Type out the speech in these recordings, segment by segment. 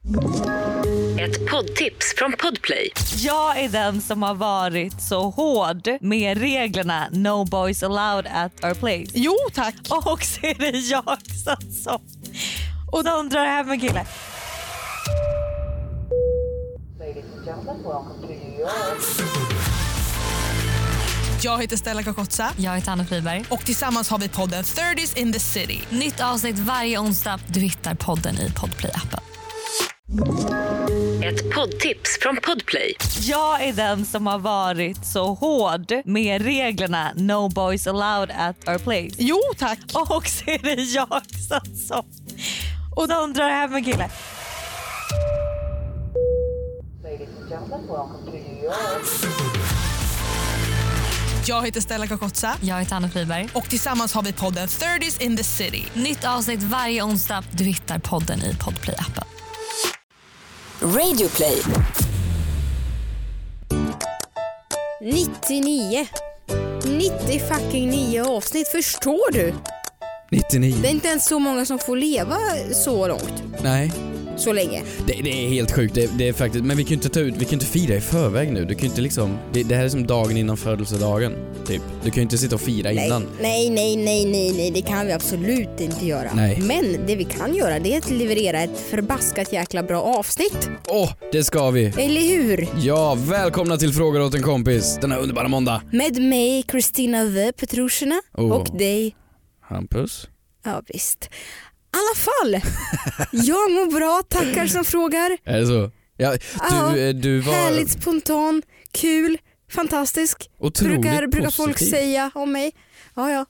Ett poddtips från Podplay. Jag är den som har varit så hård med reglerna No boys allowed at our place. Jo, tack. Och så är det jag som och de drar hem en kille. Jag heter Stella Kakotsa. Jag heter Anna Friberg. Och tillsammans har vi podden 30s in the city. Nytt avsnitt varje onsdag. Du hittar podden i Podplay-appen. Ett poddtips från Podplay. Jag är den som har varit så hård med reglerna No boys allowed at our place. Jo, tack. Och så är det jag som och de drar hem en kille. Jag heter Stella Kakotsa. Jag heter Anna Friberg. Och tillsammans har vi podden 30s in the city. Nytt avsnitt varje onsdag. Du hittar podden i Podplay-appen. Radioplay. 99 fucking 9 avsnitt, förstår du? 99. Det är inte ens så många som får leva så långt, Nej, så länge. det är helt sjukt. Det är faktiskt, men vi kan ju inte fira i förväg nu. Du kan ju inte liksom, det här är som dagen innan födelsedagen typ. Du kan ju inte sitta och fira innan. Nej, det kan vi absolut inte göra. Nej. Men det vi kan göra, det är att leverera ett förbaskat jäkla bra avsnitt. Det ska vi. Eller hur? Ja, välkomna till Frågor åt en kompis den här underbara måndag. Med mig, Kristina the Petrushina, och dig, Hampus. ja visst. I alla fall, jag mår bra, tackar som frågar. Är det så? Ja, du var härligt, spontan, kul, fantastisk. otroligt Brukar folk positiv. säga om mig. Ja.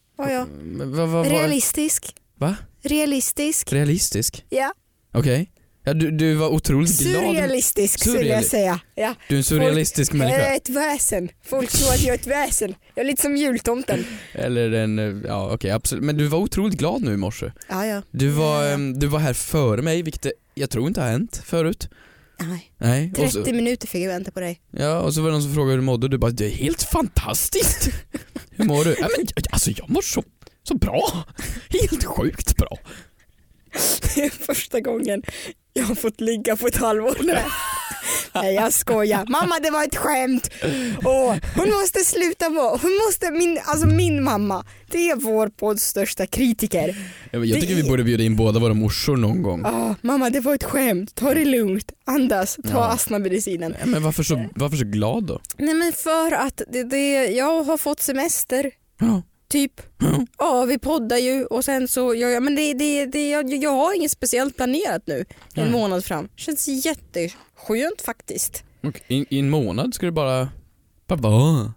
Realistisk. Va? Realistisk? Ja. Okej. Ja, du var otroligt glad. Surrealistisk skulle jag säga. Ja. Du är en surrealistisk människa. Jag är ett väsen. Folk tror att jag är ett väsen. Jag är lite som jultomten. Eller okej, absolut. Men du var otroligt glad nu i morse. Ja. Du var här före mig, vilket jag tror inte har hänt förut. Nej. 30 minuter fick jag vänta på dig. Ja, och så var det någon som frågade hur du mådde och du bara, det är helt fantastiskt. Hur mår du? Ja, men alltså jag mår så bra. Helt sjukt bra. Det är första gången jag har fått ligga på ett halvår nu. Nej, jag skojar. Mamma, det var ett skämt. Hon måste sluta vara. Min mamma, det är vår podds största kritiker. Jag tycker vi borde bjuda in båda våra morsor någon gång. Mamma, det var ett skämt. Ta det lugnt. Andas. Ta astmamedicinen. Ja, men varför så glad då? Nej, men för att jag har fått semester. Ja. Typ. Ja, vi poddar ju och sen så jag har inget speciellt planerat nu. En månad fram. Känns jätteskönt faktiskt. Och i en månad ska du bara vara.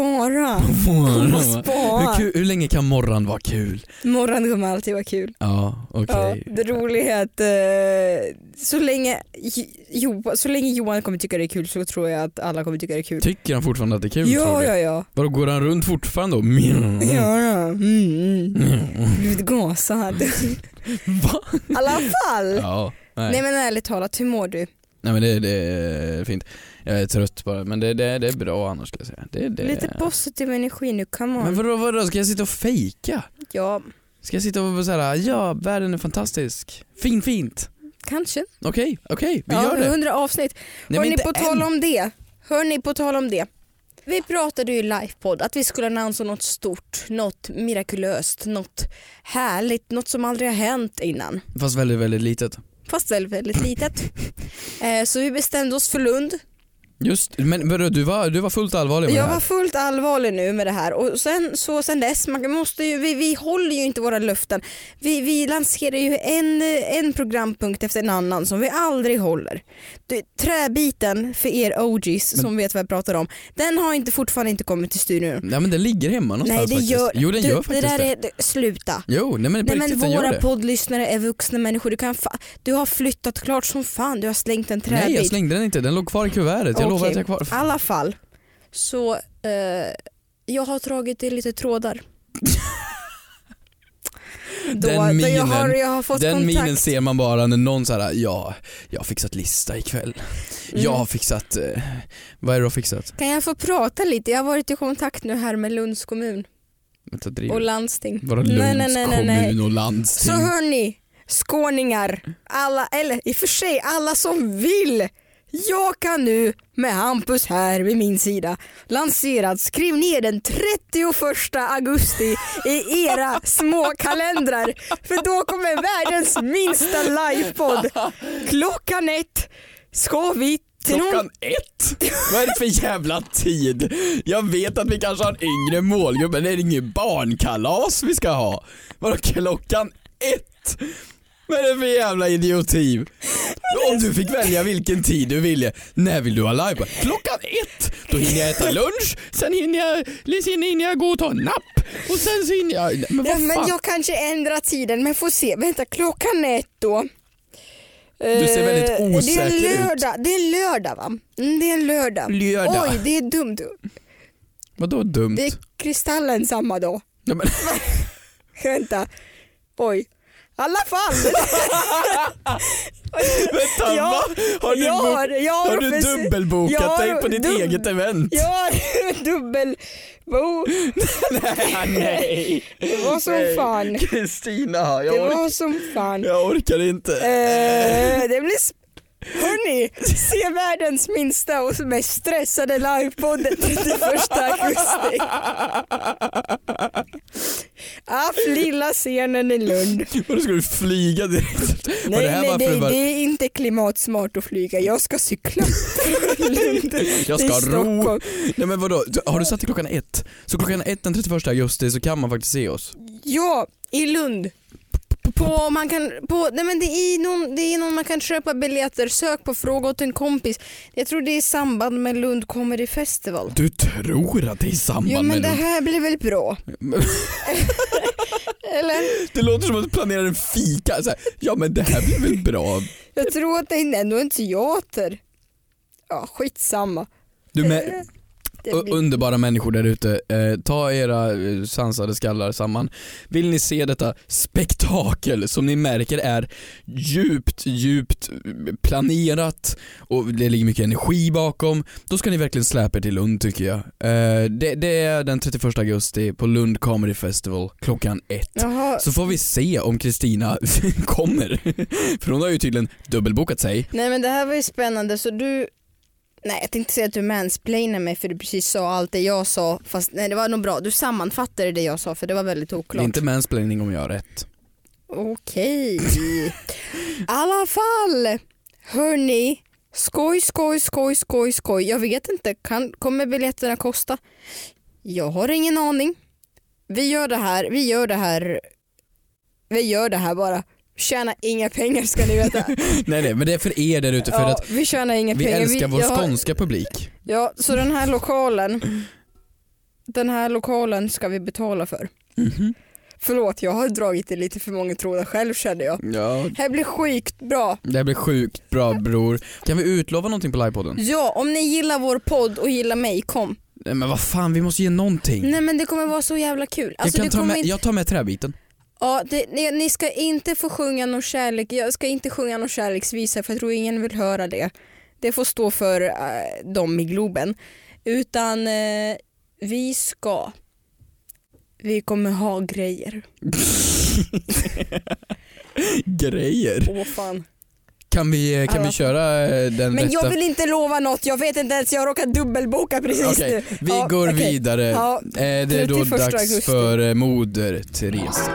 Hur länge kan morgon vara kul? Morgon kommer alltid vara kul. Ja, okej. Ja, det roliga är att så länge Johan kommer tycka det är kul så tror jag att alla kommer tycka det är kul. Tycker han fortfarande att det är kul? Ja. Vadå, går han runt fortfarande då? Ja. Blivit gasad. Va? I alla fall. Ja, nej men ärligt talat, hur mår du? Nej, men det är fint. Jag är trött bara, men det är bra annars skulle jag säga. Det. Lite positiv energi nu, come on. Men vadå? Ska jag sitta och fejka? Ja. Ska jag sitta och säga ja, världen är fantastisk. Fint. Kanske. Okej, vi gör det. 100 avsnitt. Nej, Hör ni på tal om det. Vi pratade ju i livepodd att vi skulle annonsera något stort, något mirakulöst, något härligt, något som aldrig har hänt innan. Fast väldigt, väldigt litet. Väldigt litet. Så vi bestämde oss för Lund. Just, men du var fullt allvarlig med det här. Jag var fullt allvarlig nu med det här. Och sen dess, man måste ju, vi håller ju inte våra löften. Vi lanserar ju en programpunkt efter en annan som vi aldrig håller. Träbiten för er OGs som vet vad jag pratar om, den har fortfarande inte kommit till studion. Ja, men den ligger hemma någonstans. Nej, den gör faktiskt det. Där är sluta. Jo, nej men våra poddlyssnare är vuxna människor. Du har flyttat klart som fan. Du har slängt en träbit. Nej, jag slängde den inte. Den låg kvar i kuvertet. Jag lovar att jag är kvar. I alla fall. Så jag har dragit i lite trådar. Den minen minen ser man bara när någon såhär, jag har fixat lista ikväll. Jag har fixat, vad är det du har fixat? Kan jag få prata lite? Jag har varit i kontakt nu här med Lunds kommun och landsting. Vadå Lunds kommun och landsting? Så hörni, skåningar, alla, eller i och för sig alla som vill. Jag kan nu med Hampus här vid min sida lanserat, skriv ner den 31 augusti i era små kalendrar, för då kommer världens minsta livepodd. Klockan 1 ska vi till Klockan 1? Vad är det för jävla tid? Jag vet att vi kanske har en yngre målgrupp, men det är ingen barnkalas vi ska ha. Vadå klockan 1? Vad är det för jävla idioti? Om du fick välja vilken tid du ville, när vill du ha live? Klockan 1, då hinner jag äta lunch, sen hinner jag gå och ta en napp, och sen så hinner jag... Men vad fan? Men jag kanske ändrar tiden, men får se. Vänta, klockan 1 då. Du ser väldigt osäker ut. Det är en lördag va? Det är en lördag. Oj, det är dumt. Vadå dumt? Det är Kristallen samma dag. Ja, men... Vänta. Oj. I alla fall. Vänta, ja, har du dubbelbokat dig på ditt eget event? Ja, dubbel. Nej. Det var som fan. Kristina, det var som fan. Jag orkar inte. Det blir hörni, se världens minsta och mest stressade livepodden 31 augusti. Lilla scenen i Lund. Och då ska du flyga direkt. Nej, det är inte klimatsmart att flyga. Jag ska cykla. Lund. Jag ska ro. Nej men vadå, har du satt till klockan 1? Så klockan 1 den 31 augusti så kan man faktiskt se oss. Ja, i Lund. Det är någon man kan köpa biljetter. Sök på fråga åt en kompis. Jag tror det är i samband med Lund Comedy Festival. Du tror att det är i samband med Lund? Ja, men det här blir väl bra. Eller? Det låter som att du planerar en fika. Så här, ja men det här blir väl bra. Jag tror att det är ändå en teater. Ja, skitsamma. Du med underbara människor där ute, ta era sansade skallar samman. Vill ni se detta spektakel som ni märker är djupt planerat och det ligger mycket energi bakom, då ska ni verkligen släpa er till Lund tycker jag. Det är den 31 augusti på Lund Comedy Festival klockan 1. Jaha. Så får vi se om Kristina kommer. För hon har ju tydligen dubbelbokat sig. Nej men det här var ju spännande så du... Nej, jag tänkte säga att du mansplainar mig för du precis sa allt det jag sa. Fast nej, det var nog bra. Du sammanfattade det jag sa för det var väldigt oklart. Det är inte mansplaining om jag har rätt. Okej. I alla fall. Hörni. Skoj. Jag vet inte. Kommer biljetterna kosta? Jag har ingen aning. Vi gör det här bara. Tjäna inga pengar ska ni veta. nej, men det är för er där ute för att vi tjänar inga vi pengar. älskar vår skånska publik. Ja, så den här lokalen ska vi betala för. Mm-hmm. Förlåt, jag har dragit det lite för många trådar själv kände jag. Ja. Det här blir sjukt bra. Det blir sjukt bra bror. Kan vi utlova någonting på livepodden? Ja, om ni gillar vår podd och gillar mig, kom. Nej, men vad fan, vi måste ge någonting. Nej men det kommer vara så jävla kul. Alltså, jag tar med träbiten. Ja, ni ska inte få sjunga någon kärlek. Jag ska inte sjunga någon kärleksvisa för jag tror ingen vill höra det. Det får stå för dem i Globen. Utan vi kommer ha grejer. Grejer? Åh fan. Kan vi köra den men rätta? jag vill inte lova något. Jag vet inte ens, jag råkar dubbelboka precis nu. Vi går vidare. Ja, det är då dags augusti. för Moder Teresa.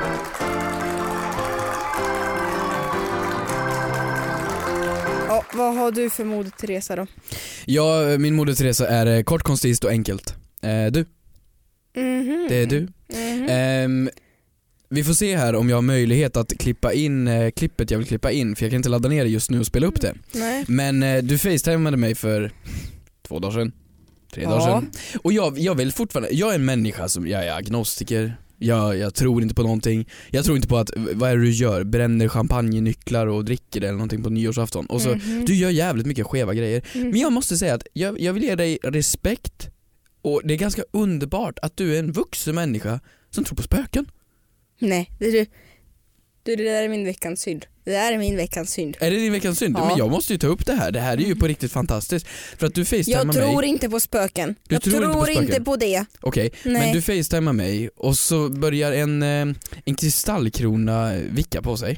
Ja, vad har du för Moder Teresa då? Ja, min Moder Teresa är kort, koncist och enkelt. Du? Mm-hmm. Det är du. Mm-hmm. Vi får se här om jag har möjlighet att klippa in klippet jag vill klippa in, för jag kan inte ladda ner det just nu och spela upp det. Nej. Men du facetimade mig för 2 dagar sedan, 3 dagar sedan. Och jag vill fortfarande, jag är en människa som, jag är agnostiker. Jag tror inte på någonting. Jag tror inte på att, vad är det du gör? Bränner champagnenycklar och dricker det eller någonting på nyårsafton. Och så, du gör jävligt mycket skeva grejer. Men jag måste säga att jag vill ge dig respekt. Och det är ganska underbart att du är en vuxen människa som tror på spöken. Nej, det där är min veckans synd. Är det din veckans synd? Ja. Men jag måste ju ta upp det här. Det här är ju på riktigt fantastiskt. För att du facetimar mig. Jag tror inte på spöken. Jag tror inte på det. Okej, men du facetimar mig och så börjar en kristallkrona vicka på sig.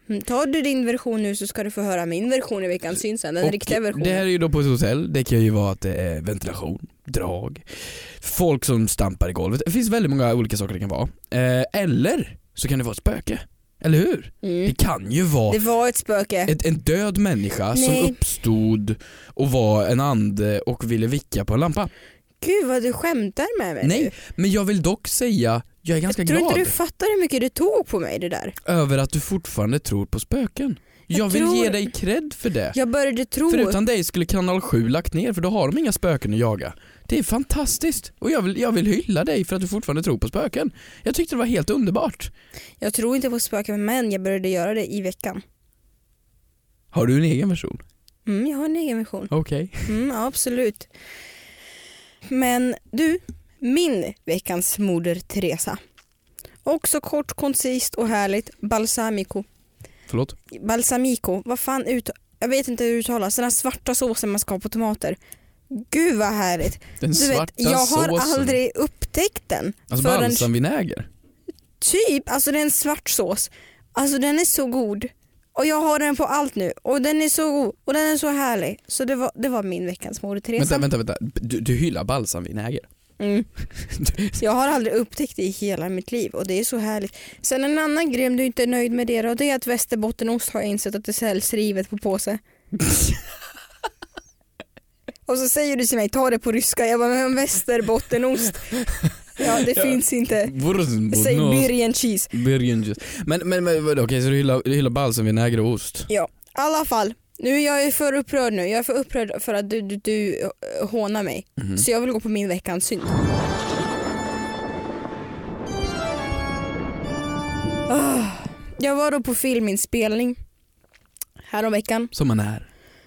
Tar du din version nu så ska du få höra min version i veckans syn sen, den Och riktiga versionen. det här är ju då på ett hotell. Det kan ju vara att det är ventilation, drag, folk som stampar i golvet. Det finns väldigt många olika saker det kan vara. Eller så kan det vara ett spöke. Eller hur? Det kan ju vara Det var ett spöke. en död människa som uppstod och var en ande och ville vicka på en lampa. Gud vad du skämtar med mig nu. Nej, men jag vill dock säga, jag är ganska Jag tror glad inte du fattar hur mycket det tog på mig det där. över att du fortfarande tror på spöken. Jag vill ge dig cred för det. Jag började tro. För utan dig skulle kanal 7 lagt ner, för då har de inga spöken att jaga. Det är fantastiskt. Och jag vill hylla dig för att du fortfarande tror på spöken. Jag tyckte det var helt underbart. Jag tror inte på spöken, men jag började göra det i veckan. Har du en egen version? Jag har en egen version. Okej. Ja, absolut. Men du, min veckans moder Teresa. Också kort, koncist och härligt. Balsamico. Förlåt? Balsamico, vad fan jag vet inte hur det uttalas. Den här svarta såsen man ska ha på tomater. Gud vad härligt. Den Du svarta vet, jag har såsen. aldrig upptäckt den. Alltså förrän- balsamvinäger. Typ, alltså det är en svart sås. Alltså den är så god. Och jag har den på allt nu. Och den är så god. Och den är så härlig. Så det var min veckans moder Teresa. Vänta. Du hyllar balsamvinäger. Jag har aldrig upptäckt det i hela mitt liv. Och det är så härligt. Sen en annan grej om du inte är nöjd med det. Och det är att Västerbottenost har insett att det säljs rivet på påse. Och så säger du till mig, ta det på ryska. Jag bara, men Västerbottenost. Ja, det finns inte. Säg Birgen cheese. Men okej, så du hyllar balsamvinäger och ost? Ja, i alla fall. Jag är för upprörd nu. Jag är för upprörd för att du hånar mig. Så jag vill gå på min veckans synd. Jag var då på filminspelning häromveckan. Som man är.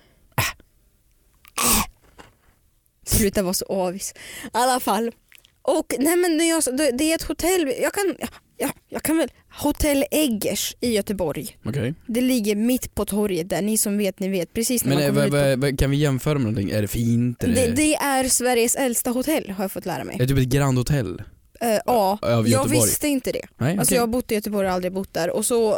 Sluta vara så avis. I alla fall. Och nej men det är ett hotell. Jag kan väl Hotell Eggers i Göteborg. Okej. Det ligger mitt på torget där, ni som vet, ni vet precis när Men man kommer ut kan vi jämföra med någonting? Är det fint? det är Sveriges äldsta hotell har jag fått lära mig. Är det typ ett Grand Hotel? Ja, Av jag Göteborg? visste inte det. Nej, Alltså okej. jag har bott i Göteborg och aldrig bott där. Och så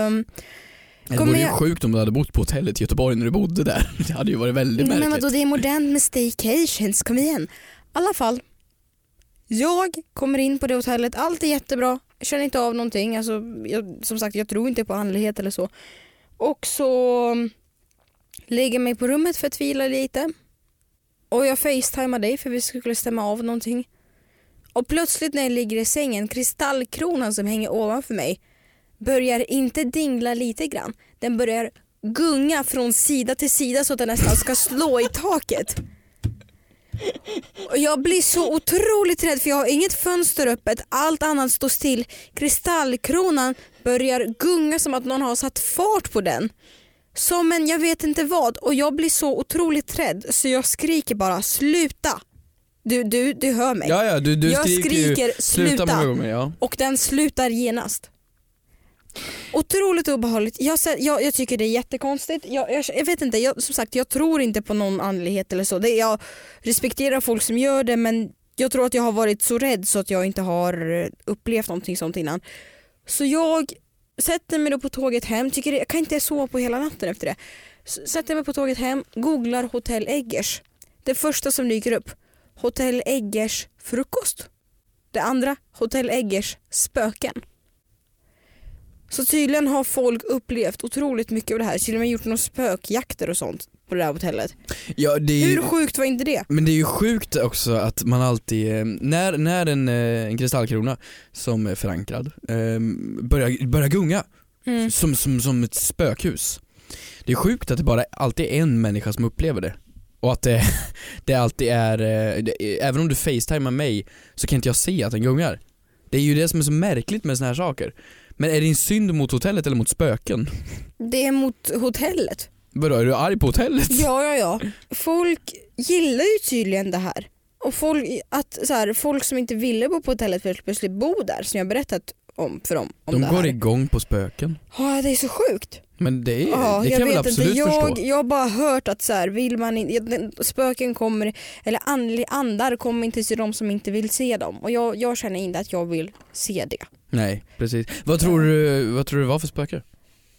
Det vore ju sjukt om du hade bott på hotellet i Göteborg när du bodde där. Det hade ju varit väldigt märkligt. men vadå, det är modernt med staycations, kom igen. I alla fall, jag kommer in på det hotellet, allt är jättebra. Jag känner inte av någonting. Alltså, som sagt, jag tror inte på andlighet eller så. Och så lägger mig på rummet för att vila lite. Och jag facetimar dig för vi skulle stämma av någonting. Och plötsligt när jag ligger i sängen, kristallkronan som hänger ovanför mig börjar inte dingla lite grann. Den börjar gunga från sida till sida så att den nästan ska slå i taket. Och jag blir så otroligt rädd för jag har inget fönster öppet, allt annat står still. Kristallkronan börjar gunga som att någon har satt fart på den. Som en jag vet inte vad, och jag blir så otroligt rädd så jag skriker bara sluta. Du hör mig. Ja, du jag skriker sluta många gånger, ja. och den slutar genast. Otroligt obehagligt. Jag tycker det är jättekonstigt. Jag vet inte, som sagt jag tror inte på någon andlighet eller så. Jag respekterar folk som gör det, men jag tror att jag har varit så rädd så att jag inte har upplevt någonting sånt innan. Så jag sätter mig då på tåget hem, jag kan inte sova på hela natten efter det. Sätter mig på tåget hem, googlar Hotell Eggers. Det första som dyker upp, Hotell Eggers frukost. Det andra, Hotell Eggers spöken. Så tydligen har folk upplevt otroligt mycket av det här. Till och med gjort några spökjakter och sånt på det här hotellet. Ja, hur sjukt var inte det? Men det är ju sjukt också att man alltid, när en kristallkrona som är förankrad börjar gunga som ett spökhus. Det är sjukt att det bara alltid är en människa som upplever det. Och att det alltid är, även om du facetimar mig så kan inte jag se att den gungar. Det är ju det som är så märkligt med såna här saker. Men är det en synd mot hotellet eller mot spöken? Det är mot hotellet. Vadå, är du arg på hotellet? Ja. Folk gillar ju tydligen det här. Och folk som inte ville bo på hotellet för plötsligt bo där, som jag berättat om för dem om de det här. går igång på spöken. Ja, det är så sjukt. Men det kan jag väl absolut förstå. Jag har bara hört att vill man inte, spöken kommer, eller andar kommer inte till de som inte vill se dem. Och jag känner inte att jag vill se det. Nej, precis. Vad tror du var för spöke?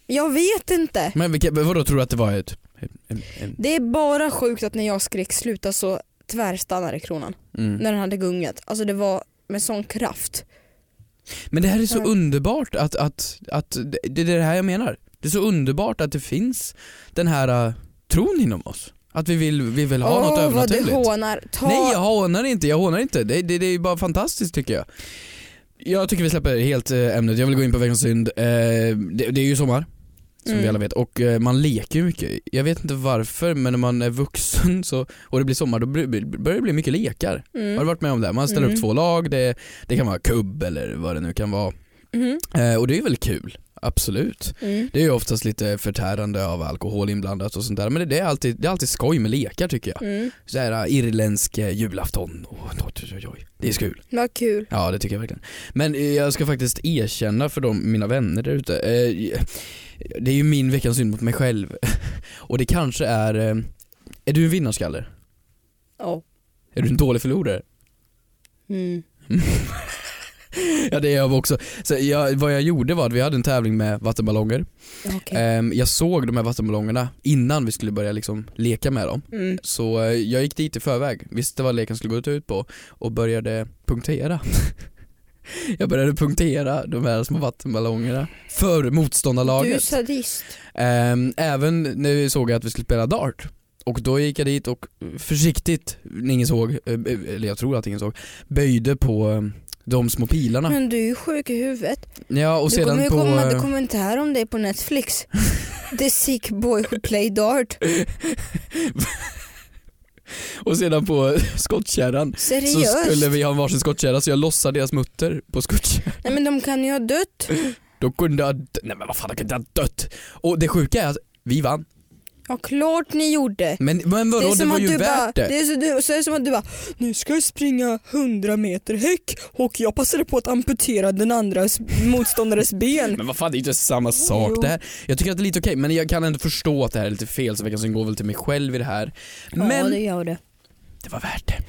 Jag vet inte. Men vadå, tror du att det var ett... Det är bara sjukt att när jag skrek sluta så tvärstannade kronan. När den hade gungat. Alltså det var med sån kraft. Men det här är så underbart att det är det här jag menar. Det är så underbart att det finns den här tron inom oss. Att vi vill ha något övernaturligt. Vad du hånar. Nej, jag hånar inte. Det är bara fantastiskt tycker jag. Jag tycker vi släpper helt ämnet. Jag vill gå in på veckans synd. Det är ju sommar. Som vi alla vet. Och man leker ju mycket. Jag vet inte varför, men när man är vuxen så, och det blir sommar, då börjar det bli mycket lekar. Har du varit med om det? Man ställer upp 2 lag. Det kan vara kubb eller vad det nu kan vara. Och det är väl kul. Absolut. Det är ju oftast lite förtärande av alkohol inblandat och sånt där. Men det är alltid skoj med lekar tycker jag. Så här irländsk julafton. Det är så kul. Vad kul. Ja, det tycker jag verkligen. Men jag ska faktiskt erkänna för mina vänner där ute. Det är ju min veckans synd mot mig själv. Och det kanske är du en vinnarskalle? Ja. Är du en dålig förlorare? Ja, det är jag också. Så vad jag gjorde var att vi hade en tävling med vattenballonger. Okay. Jag såg de här vattenballongerna innan vi skulle börja liksom leka med dem. Så jag gick dit i förväg, visste vad leken skulle gå ut på och började punktera. Jag började punktera de här små vattenballongerna för motståndarlaget. Du är sadist. Även när vi såg att vi skulle spela dart. Och då gick jag dit och försiktigt, ingen såg, eller jag tror att ingen såg, böjde på de små pilarna. Men du är ju sjuk i huvudet. Ja, och du sedan kommer ju på komma en dokumentär om det på Netflix. The sick boy who play dart. Och sedan på skottkärran så skulle vi ha en varsin skottkärra, så jag lossade deras mutter på skottkärran. Nej, men de kan ju ha dött. De kunde ha nej men vad fan, de kunde ha dött. Och det sjuka är att vi vann. Ja, klart ni gjorde. Men vadå, det var ju värt det. Det är som att du bara, nu ska jag springa 100 meter häck och jag passade på att amputera den andra motståndares ben. Men vad fan, det är inte samma sak det här. Jag tycker att det är lite okej, men jag kan ändå förstå att det här är lite fel, så vi kan gå väl till mig själv i det här. Men ja, det gör det. Det var värt det.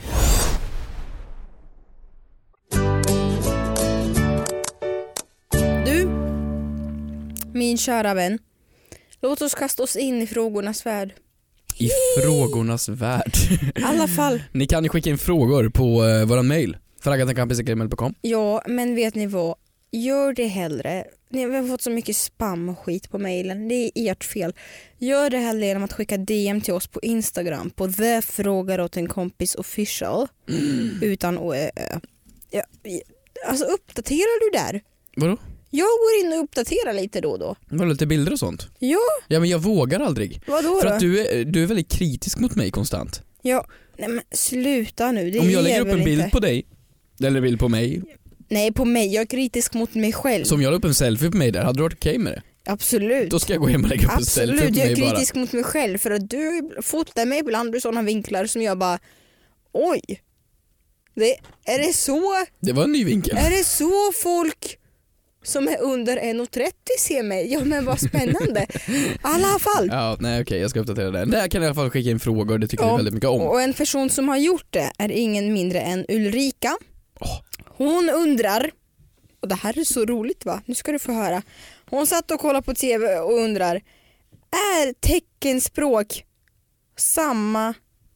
Du, min kära vän, låt oss kasta oss in i frågornas värld. I frågornas värld. I alla fall. Ni kan ju skicka in frågor på våran mail, fraggatenkampisgmail.com. Ja, men vet ni vad? Gör det hellre. Vi har fått så mycket spam och skit på mailen. Det är ert fel. Gör det hellre genom att skicka DM till oss på Instagram på thefrågaråtenkompisofficial utan å. Ja, alltså uppdaterar du där? Vadå? Jag går in och uppdaterar lite då och då. Var det lite bilder och sånt? Ja. Ja, men jag vågar aldrig. Vadå för då? Att du är väldigt kritisk mot mig konstant. Ja, nej men sluta nu. Det om jag lägger är upp en väl bild inte på dig, eller bild på mig. Nej, på mig. Jag är kritisk mot mig själv. Som jag la upp en selfie på mig där, hade du varit okej med det? Absolut. Då ska jag gå hem och lägga upp en selfie på mig bara. Absolut, jag är kritisk mot mig själv för att du fotar mig ibland ur sådana vinklar som jag bara, oj. Är det så? Det var en ny vinkel. Är det så folk som är under 1,30 ser mig? Ja, men vad spännande. I alla fall. Ja, nej okej, jag ska uppdatera det. Där kan jag i alla fall skicka in frågor, det tycker jag väldigt mycket om. Och en person som har gjort det är ingen mindre än Ulrika. Hon undrar, och det här är så roligt va, nu ska du få höra. Hon satt och kollade på tv och undrar, är teckenspråk samma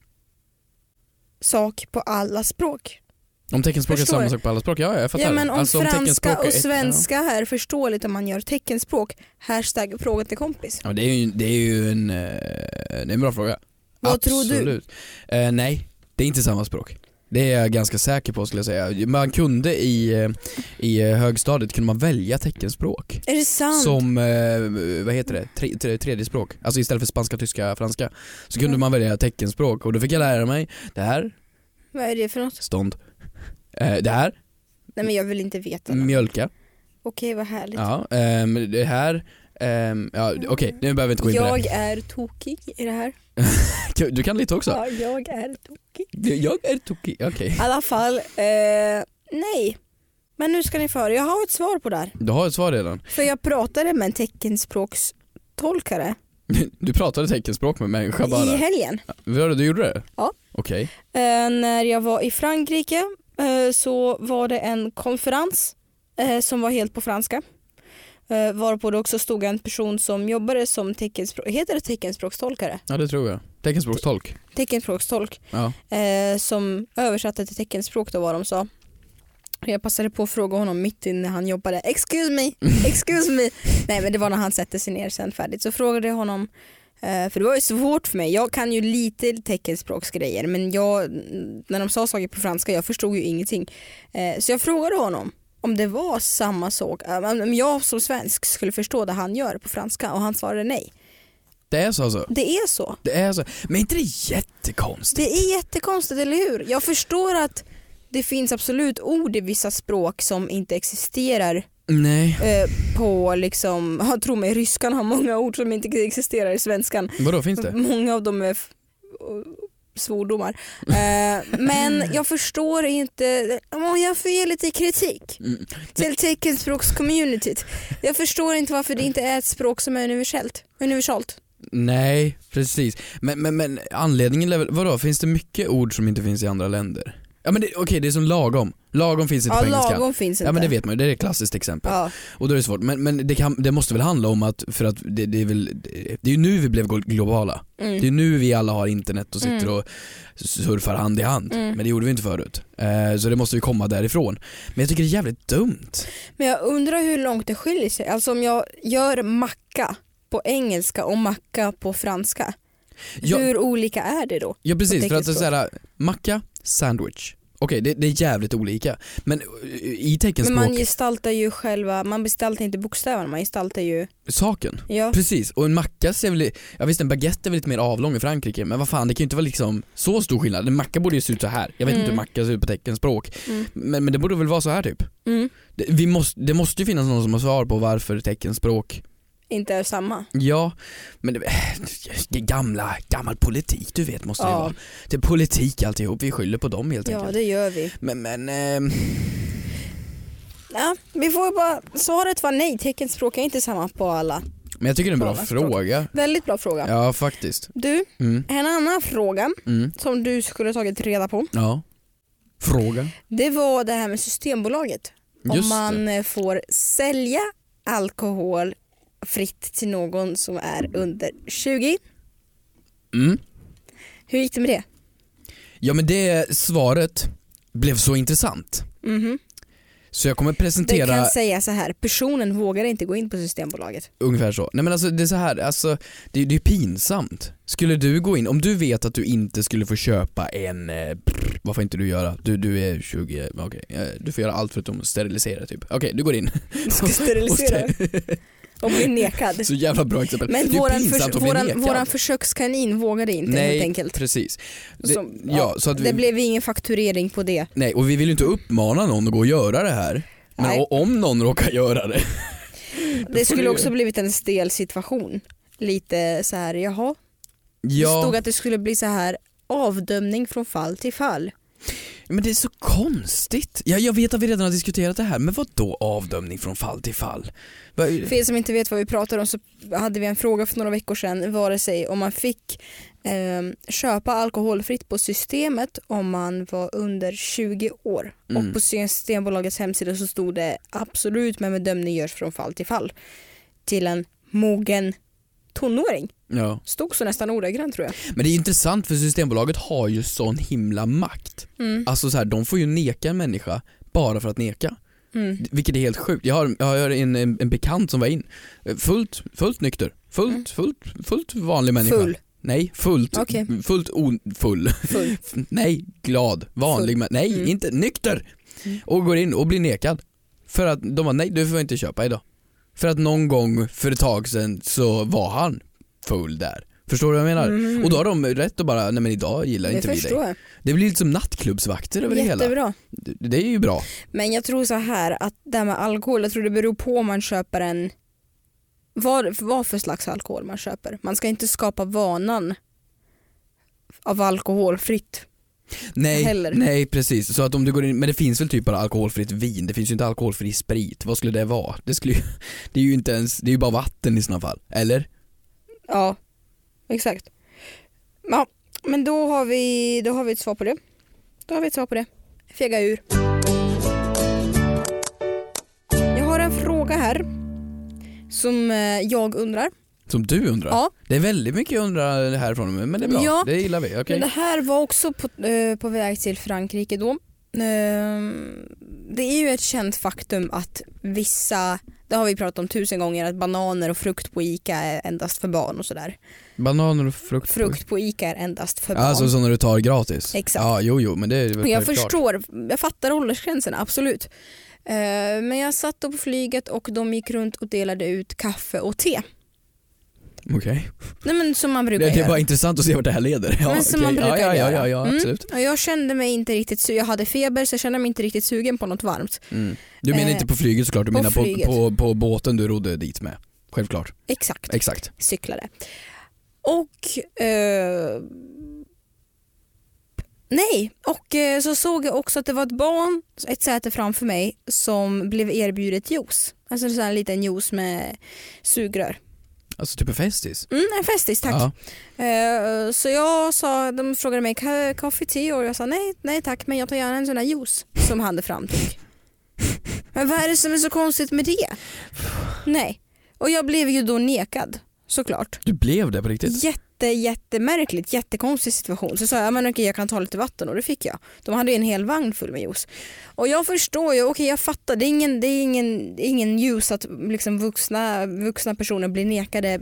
sak på alla språk? Om teckenspråk är samma sak på alla språk, ja jag fattar. Ja, men om alltså, franska och svenska här förståeligt om man gör teckenspråk, hashtag fråga till kompis. Ja, det är ju en bra fråga. Vad Absolut. tror du? Nej, det är inte samma språk. Det är jag ganska säker på, skulle jag säga. Man kunde i högstadiet kunde man välja teckenspråk. Är det sant? Som, vad heter det? Tredje språk. Alltså istället för spanska, tyska, franska. Så kunde man välja teckenspråk. Och då fick jag lära mig det här. Vad är det för något? Stånd. Det här. Nej, men jag vill inte veta. Mjölka. Okej, vad härligt. Ja, det här. Ja, okej, nu behöver vi inte gå in på det. Jag är tokig i det här. Du kan lite också. Ja, jag är tokig. Jag är tokig, okej. I alla fall, nej. Men nu ska ni få höra. Jag har ett svar på det här. Du har ett svar redan. För jag pratade med en teckenspråkstolkare. Du pratade teckenspråk med människa bara? I helgen. Du gjorde det? Ja. Okej. När jag var i Frankrike så var det en konferens som var helt på franska. Varpå det också stod en person som jobbade som teckenspråkstolkare? Ja, det tror jag. Teckenspråkstolk. Ja. Som översatte till teckenspråk då, vad de sa. Jag passade på att fråga honom mitt i när han jobbade. Excuse me. Nej, men det var när han sätter sig ner sen färdigt. Så frågade jag honom, för det var ju svårt för mig. Jag kan ju lite teckenspråksgrejer, men när de sa saker på franska, jag förstod ju ingenting. Så jag frågade honom om det var samma sak, om jag som svensk skulle förstå det han gör på franska, och han svarade nej. Det är så alltså? Det är så. Men är inte det jättekonstigt? Det är jättekonstigt, eller hur? Jag förstår att det finns absolut ord i vissa språk som inte existerar. Nej. På liksom, jag tror mig, ryskan har många ord som inte existerar i svenskan. Vadå, finns det? Många av dem är svordomar. Men jag förstår inte, jag får ge lite kritik till teckenspråkscommunityt. Jag förstår inte varför det inte är ett språk som är universalt. Nej, precis. Men anledningen är, vadå, finns det mycket ord som inte finns i andra länder? Ja, men det är som lagom. Lagom finns inte på engelska. Lagom finns inte. Ja, men det vet man ju, det är ett klassiskt exempel. Ja. Och då är det svårt. Men det måste väl handla om att, för att det är ju nu vi blev globala. Det är nu vi alla har internet och sitter och surfar hand i hand. Men det gjorde vi inte förut. Så det måste vi komma därifrån. Men jag tycker det är jävligt dumt. Men jag undrar hur långt det skiljer sig. Alltså om jag gör macka på engelska och macka på franska. Hur olika är det då? Ja, precis, för att det är så här, macka, sandwich. Okej, det är jävligt olika. Men i teckenspråk... Men man gestaltar ju själva, man gestaltar inte bokstäverna, man gestaltar ju... saken, ja. Precis. Och en macka ser väl... Jag visste, en baguette är väl lite mer avlång i Frankrike. Men vad fan, det kan ju inte vara liksom så stor skillnad. En macka borde ju se ut så här. Jag vet inte hur macka ser ut på teckenspråk. Men det borde väl vara så här typ. Det måste ju finnas någon som har svar på varför teckenspråk inte är samma. Ja, men det är gammal politik, du vet, måste det vara. Det är politik alltihop, vi skyller på dem helt enkelt. Ja, det gör vi. Men ja, vi får bara, svaret var nej, teckenspråk är inte samma på alla. Men jag tycker det är en bra fråga. Väldigt bra fråga. Ja, faktiskt. Du, en annan fråga som du skulle tagit reda på. Ja. Fråga. Det var det här med Systembolaget. Om man får sälja alkohol fritt till någon som är under 20. Hur gick det med det? Ja, men det svaret blev så intressant. Så jag kommer presentera... Det kan säga så här, personen vågar inte gå in på Systembolaget. Ungefär så. Nej, men alltså det är så här, alltså det är pinsamt. Skulle du gå in, om du vet att du inte skulle få köpa en... vad får inte du göra? Du är 20, okej. Du får göra allt förutom sterilisera typ. Okej, du går in. Du ska sterilisera? Och bli nekad. Så jävla bra exempel. Men våran försökskanin vågade inte. Nej, helt enkelt. Precis. Så att det blev ingen fakturering på det. Nej, och vi vill ju inte uppmana någon att gå och göra det här. Men om någon råkar göra det. Det skulle också blivit en stel situation. Lite så här, jaha. Ja. Det stod att det skulle bli så här avdömning från fall till fall. Men det är så konstigt. Jag vet att vi redan har diskuterat det här, men vad då avdömning från fall till fall? För er som inte vet vad vi pratar om, så hade vi en fråga för några veckor sedan, vare sig om man fick köpa alkoholfritt på Systemet om man var under 20 år. Och på Systembolagets hemsida så stod det absolut, men bedömning görs från fall till fall till en mogen tonåring. Ja. Stod så nästan ordagrant, tror jag. Men det är intressant, för Systembolaget har ju sån himla makt. Alltså så här, de får ju neka en människa bara för att neka. Vilket är helt sjukt. Jag har en bekant som var in fullt nykter. Fullt vanlig människa. Full. Nej, fullt. Okay. Full. Nej, glad, vanlig. Nej, inte nykter. Och går in och blir nekad. För att de var nej, du får inte köpa idag. För att någon gång för ett tag sedan så var han full där. Förstår du vad jag menar? Och då har de rätt att bara, nej men idag gillar inte vi dig. Det blir lite som nattklubbsvakter över det hela. Jättebra. Det är ju bra. Men jag tror så här att det här med alkohol, jag tror det beror på om man köper en... Vad för slags alkohol man köper. Man ska inte skapa vanan av alkoholfritt. Nej, precis. Så att om du går in, men det finns väl typ bara alkoholfritt vin. Det finns ju inte alkoholfri sprit. Vad skulle det vara? Det är ju inte ens, det är ju bara vatten i såna fall. Eller? Ja, exakt. Ja, men då har vi ett svar på det. Fega ur. Jag har en fråga här som jag undrar. Som du undrar? Ja. Det är väldigt mycket jag undrar härifrån, men det är bra. Ja. Det gillar vi. Okay. Men det här var också på väg till Frankrike då. Det är ju ett känt faktum att vissa, det har vi pratat om 1000 gånger, att bananer och frukt på Ica är endast för barn och sådär. Bananer och frukt? Frukt på Ica är endast för barn. Alltså så när du tar gratis? Exakt. Ja, jo, men det är väl jag klart. förstår, jag fattar åldersgränserna, absolut. Men jag satt då på flyget och de gick runt och delade ut kaffe och te. Okej. Nej, men som man brukar Det är göra. bara intressant att se vart det här leder. Ja, Men som man brukar göra. Ja, absolut. Och jag kände mig inte riktigt jag hade feber så jag kände mig inte riktigt sugen på något varmt. Mm. Du menar inte på flyget såklart, du menar på båten du rodde dit med. Självklart. Exakt. Cyklade. Och så såg jag också att det var ett barn, ett säte framför mig, som blev erbjudet juice. Alltså en sån här liten juice med sugrör. Alltså typ en festis? En festis, tack. Ja. Så jag sa, de frågade mig kaffe, te och jag sa nej tack, men jag tar gärna en sån här juice som hade framtog. Men vad är det som är så konstigt med det? Nej. Och jag blev ju då nekad, såklart. Du blev det på riktigt? Jättemärkligt, jättekonstig situation. Så sa jag, men okej, jag kan ta lite vatten, och det fick jag. De hade ju en hel vagn full med juice. Och jag förstår ju, okej, jag fattar, det är ingen juice att liksom vuxna personer blir nekade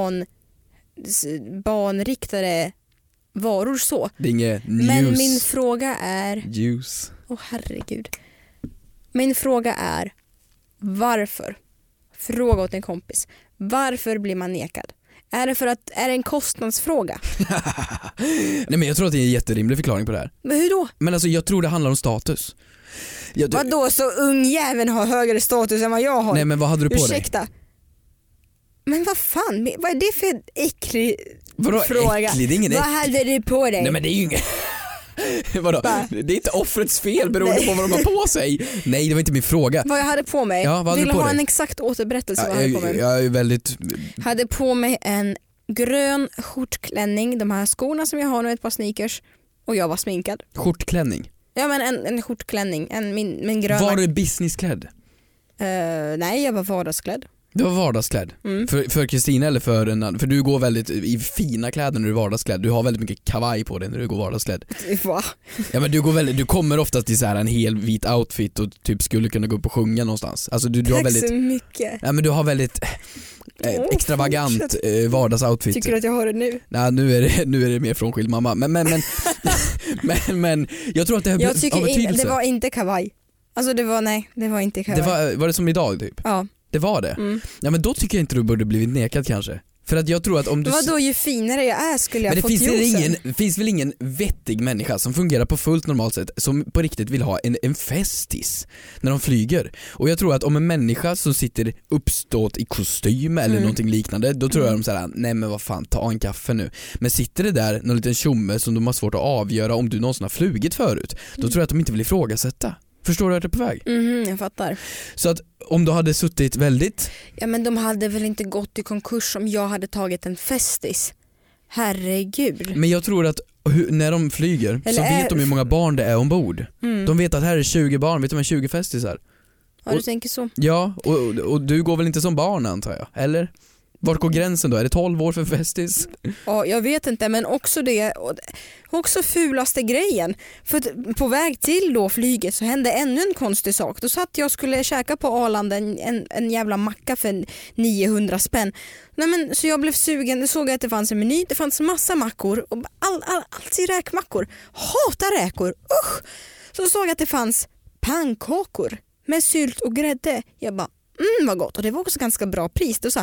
barnriktade varor så. Det är inget juice. Men min fråga är... Juice. Herregud. Min fråga är, varför? Fråga åt en kompis. Varför blir man nekad? Är det en kostnadsfråga? Nej, men jag tror att det är en jätterimlig förklaring på det här. Men hur då? Men alltså jag tror det handlar om status. Vadå, så ungjäveln har högre status än vad jag har? Nej, men vad hade du på dig? Ursäkta. Men vad fan, vad är det för äcklig Vadå, fråga? Äcklig? Det är ingen vad hade du på dig? Nej, men det är ju inget... Vadå? Det är inte offrets fel beroende på vad de har på sig. Nej, det var inte min fråga. Vad jag hade på mig? Ja, vad Vill du ha dig? en exakt återberättelse vad jag hade på mig? Jag är väldigt... Hade på mig en grön skjortklänning, de här skorna som jag har nu, ett par sneakers, och jag var sminkad. Skjortklänning? Ja, men en skjortklänning, min gröna. Var du businessklädd? Nej, jag var vardagsklädd. Du var vardagsklädd? För Kristina eller för en annan? För du går väldigt i fina kläder när du är vardagsklädd. Du har väldigt mycket kavaj på dig när du går vardagsklädd. Va? Ja, men du kommer oftast i så här en hel vit outfit och typ skulle kunna gå upp och sjunga någonstans. Alltså du har väldigt... Tack så mycket. Ja, men du har väldigt extravagant vardagsoutfit. Tycker du att jag har det nu? Nej, nu är det mer frånskild mamma. Men jag tror att det jag tycker har betydelse. det var inte kavaj. Alltså det var inte kavaj. Var det som idag typ? Ja. Det var det? Ja, men då tycker jag inte du borde blivit nekad kanske. För att jag tror att om du... Vadå, ju finare jag är skulle jag fått juicen. Det finns väl ingen vettig människa som fungerar på fullt normalt sätt som på riktigt vill ha en festis när de flyger. Och jag tror att om en människa som sitter uppstått i kostym eller någonting liknande, då tror jag de säger nej men vad fan, ta en kaffe nu. Men sitter det där någon liten tjomme som de har svårt att avgöra om du någonsin har flugit förut, då tror jag att de inte vill ifrågasätta. Förstår du att det är på väg? Jag fattar. Så att om du hade suttit väldigt... Ja, men de hade väl inte gått i konkurs om jag hade tagit en festis. Herregud. Men jag tror att när de flyger så vet de hur många barn det är ombord. De vet att här är 20 barn, vet du, 20 festisar. Ja, du tänker så. Ja, och du går väl inte som barn antar jag, eller? Vart går gränsen då? Är det 12 år för festis? Ja, jag vet inte, men också det, också fulaste grejen. För på väg till då flyget så hände ännu en konstig sak. Då satt jag och skulle käka på Arlanda en jävla macka för 900 spänn. Nej, men så jag blev sugen, då såg jag att det fanns en meny, det fanns massa mackor och alltid räkmackor. Hatar räkor, usch! Så såg jag att det fanns pannkakor med sylt och grädde. Jag bara, vad gott, och det var också ganska bra pris. Då sa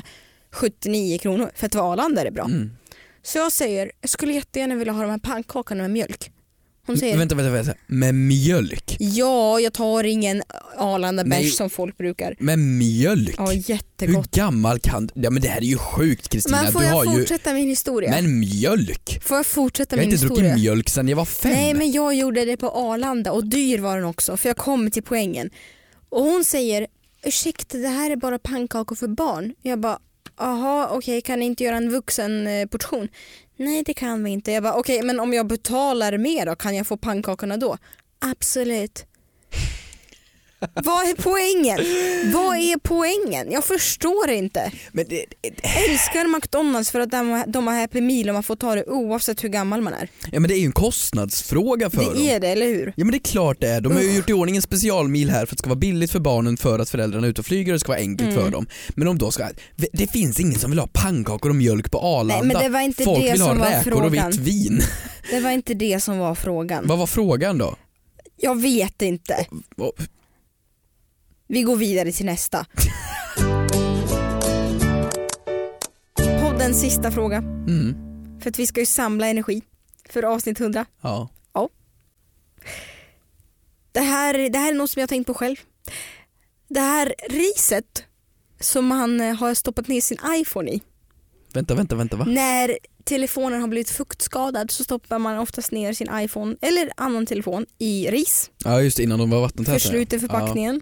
79 kronor, för att vara Arlanda är det bra. Så jag säger, jag skulle jättegärna vilja ha de här pannkakorna med mjölk. Hon säger, vänta, med mjölk? Ja, jag tar ingen Arlanda-bärs som folk brukar. Med mjölk? Ja, jättegott. Hur gammal kan... Ja, men det här är ju sjukt, Kristina. Men får jag fortsätta min historia? Men mjölk? Får jag fortsätta min historia? Jag har inte druckit mjölk sedan jag var 5. Nej, men jag gjorde det på Arlanda och dyr var den också, för jag kom till poängen. Och hon säger, ursäkta, det här är bara pannkakor för barn. Jag bara, aha, okej, kan ni inte göra en vuxen portion? Nej, det kan vi inte. Jag bara, okej, men om jag betalar mer då, kan jag få pannkakorna då? Absolut. Vad är poängen? Vad är poängen? Jag förstår inte. Men Älskar McDonalds för att de har Happy Meal och man får ta det oavsett hur gammal man är. ja, men det är ju en kostnadsfråga för dem. Det är det, eller hur? Ja, men det är klart det är. De har ju gjort i ordning en specialmil här för att det ska vara billigt för barnen, för att föräldrarna är ute och flyger och det ska vara enkelt för dem. Men om då ska, det finns ingen som vill ha pannkakor och mjölk på Arlanda. Nej, men det var inte folk det vill som ha var räkor frågan. och vitt vin. Det var inte det som var frågan. Vad var frågan då? Jag vet inte. Vi går vidare till nästa. Poddens sista fråga. För att vi ska ju samla energi för avsnitt 100. Ja. Det här är något som jag har tänkt på själv. Det här riset som man har stoppat ner sin iPhone i. Vänta, va? När telefonen har blivit fuktskadad så stoppar man oftast ner sin iPhone eller annan telefon i ris. Ja, just innan de var vattentäta. Försluter förpackningen.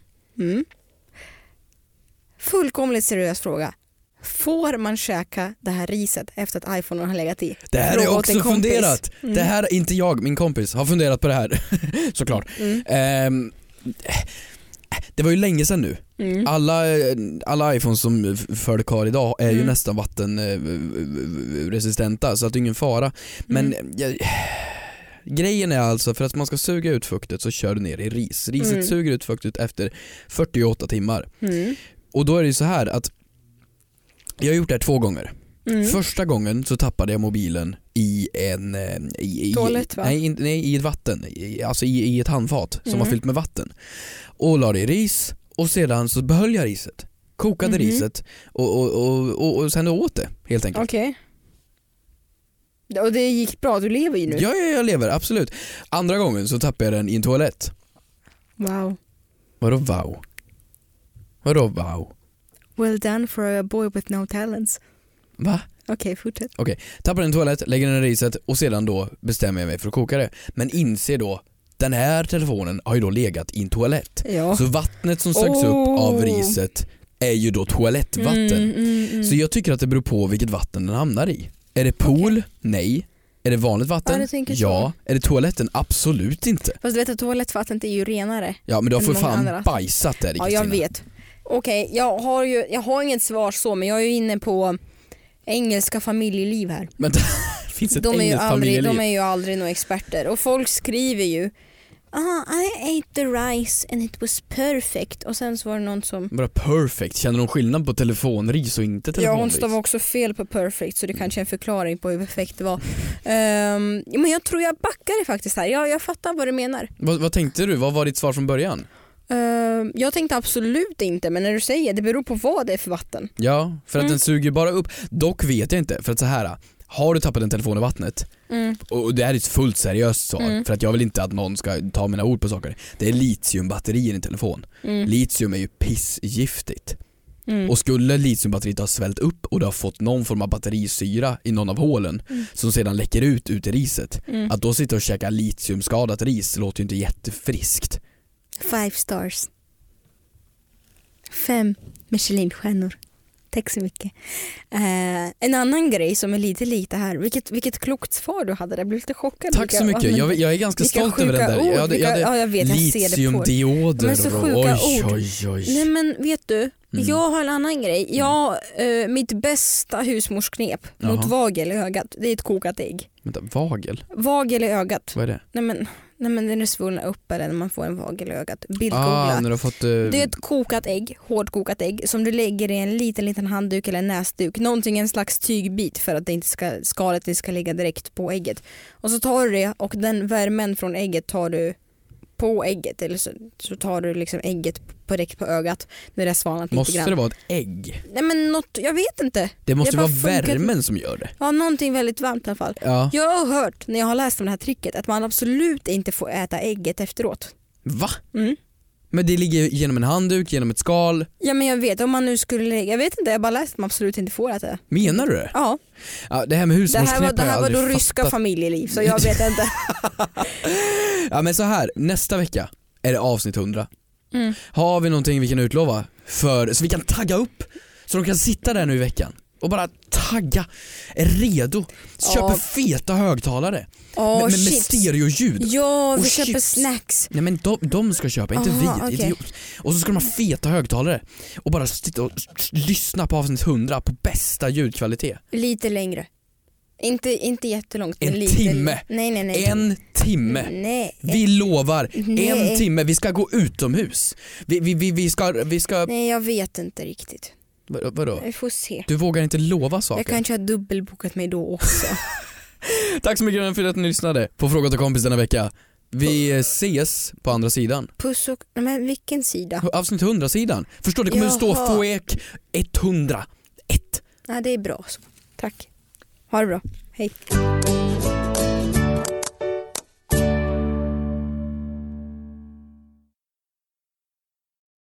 Fullkomligt seriös fråga. Får man käka det här riset efter att iPhonen har legat i? Det här har jag också funderat. Det här, inte jag, min kompis har funderat på det här. Såklart. Det var ju länge sedan nu. Alla iPhones som folk har idag är ju nästan vattenresistenta, så att det är ingen fara. Men grejen är alltså, för att man ska suga ut fuktet så kör du ner i ris. Riset suger ut fuktet efter 48 timmar. Och då är det ju så här att jag har gjort det här 2 gånger. Första gången så tappade jag mobilen i en toalett, va? Nej, i ett vatten, alltså i ett handfat som var fyllt med vatten. Och la det i ris och sedan så behöll jag riset. Kokade riset och sen åt det helt enkelt. Okej. Och det gick bra, du lever ju nu. Ja, jag lever, absolut. Andra gången så tappade jag den i en toalett. Wow. Vadå wow? Well done for a boy with no talents. Va? Okej, fortsätt. Tappar den i en toalett, lägger den i riset och sedan då bestämmer jag mig för att koka det. Men inser då, den här telefonen har ju då legat i en toalett. Ja. Så vattnet som sögs upp av riset är ju då toalettvatten. Så jag tycker att det beror på vilket vatten den hamnar i. Är det pool? Nej. Är det vanligt vatten? Ja. Är det toaletten? Absolut inte. Fast du vet att toalettvattnet är ju renare. Ja, men du har för fan andra. bajsat där, Kristina. Ja, jag vet. Okej, jag har inget svar så, men jag är ju inne på engelska familjeliv här. Men det finns ett engelskt familjeliv. De är ju aldrig några experter. Och folk skriver ju I ate the rice and it was perfect. Och sen så var det någon som... Bara perfect. Känner de skillnad på telefonris och inte telefonris? Ja, hon stav också fel på perfect, så det kanske är en förklaring på hur perfekt det var. Men jag tror jag backar det faktiskt här. Jag fattar vad du menar. Vad tänkte du? Vad var ditt svar från början? Jag tänkte absolut inte, men när du säger det beror på vad det är för vatten. Ja, för att den suger bara upp. Dock vet jag inte, för att så här, har du tappat en telefon i vattnet och det här är ett fullt seriöst svar, för att jag vill inte att någon ska ta mina ord på saker. Det är litiumbatterier i en telefon. Litium är ju pissgiftigt. Och skulle litiumbatteriet ha svällt upp och det har fått någon form av batterisyra i någon av hålen som sedan läcker ut i riset, att då sitta och käka litiumskadat ris låter ju inte jättefriskt. 5 stars. 5 Michelinstjärnor. Tack så mycket. En annan grej som är lite lite här. Vilket klokt svar du hade. Jag blev lite chockad. Tack så mycket. Jag är ganska stolt över den där. Jag vet, jag ser det på. Litiumdioder. Men så sjuka ord. Oj. Nej, men vet du, jag har en annan grej. Mitt bästa husmorsknep mot vagel i ögat, det är ett kokat ägg. Vänta, vagel? Vagel i ögat. Vad är det? Nej men den är svullna upp eller när man får en vagel i ögat. Bildgoogla. När du har fått, Det är ett kokat ägg, hårdkokat ägg som du lägger i en liten handduk eller en näsduk. Någonting, en slags tygbit för att det inte ska, skalet inte ska ligga direkt på ägget. Och så tar du det och den värmen från ägget tar du på ägget, eller så tar du liksom ägget direkt på ögat när det är svalnat lite måste grann. det vara ett ägg? Nej men något, jag vet inte. Det måste vara värmen som gör det. Ja, någonting väldigt varmt i alla fall. Ja. Jag har hört när jag har läst om det här tricket att man absolut inte får äta ägget efteråt. Va? Men det ligger genom en handduk, genom ett skal. Ja, men jag vet, om man nu skulle, jag vet inte, jag bara läst att man absolut inte får äta det. Menar du det? Ja. Det här med husmorsknep det här var då fattat. ryska familjeliv, så jag vet inte. Ja, men så här, nästa vecka är det avsnitt 100. Har vi någonting vi kan utlova så vi kan tagga upp så de kan sitta där nu i veckan och bara tagga, är redo, köper feta högtalare med stereoljud. Ja, vi och köper chips. snacks. Nej men de ska köpa, inte vi. Okay. Idiot. Och så ska de ha feta högtalare och bara sitta och lyssna på avsnitt 100 på bästa ljudkvalitet. Lite längre. Inte jättelångt. En men lite. timme. Nej. En timme. Nej. Vi lovar. Nej. En timme. Vi ska gå utomhus. Vi ska... Nej, jag vet inte riktigt. Vadå? Vi får se. Du vågar inte lova saker. Jag kanske har dubbelbokat mig då också. Tack så mycket för att ni lyssnade på Fråga till kompis denna vecka. Vi ses på andra sidan. Puss och... Nej, men vilken sida? Avsnitt 100-sidan. Förstår, det kommer att stå FOEK 101. Ja, det är bra så. Tack. Ha det bra. Hej.